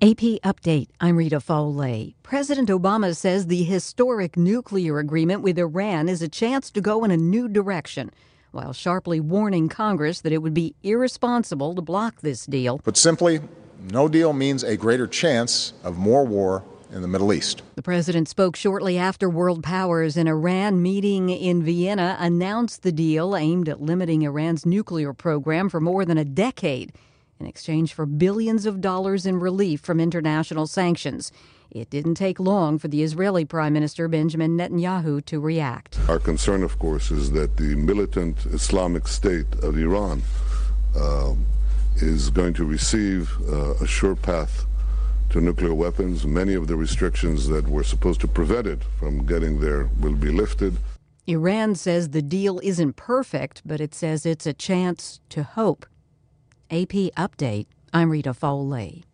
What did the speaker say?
AP Update, I'm Rita Foley. President Obama says the historic nuclear agreement with Iran is a chance to go in a new direction, while sharply warning Congress that it would be irresponsible to block this deal. Put simply, no deal means a greater chance of more war in the Middle East. The president spoke shortly after world powers in Iran meeting in Vienna announced the deal aimed at limiting Iran's nuclear program for more than a decade, in exchange for billions of dollars in relief from international sanctions. It didn't take long for the Israeli Prime Minister Benjamin Netanyahu to react. Our concern, of course, is that the militant Islamic State of Iran is going to receive a sure path to nuclear weapons. Many of the restrictions that were supposed to prevent it from getting there will be lifted. Iran says the deal isn't perfect, but it says it's a chance to hope. AP Update, I'm Rita Foley.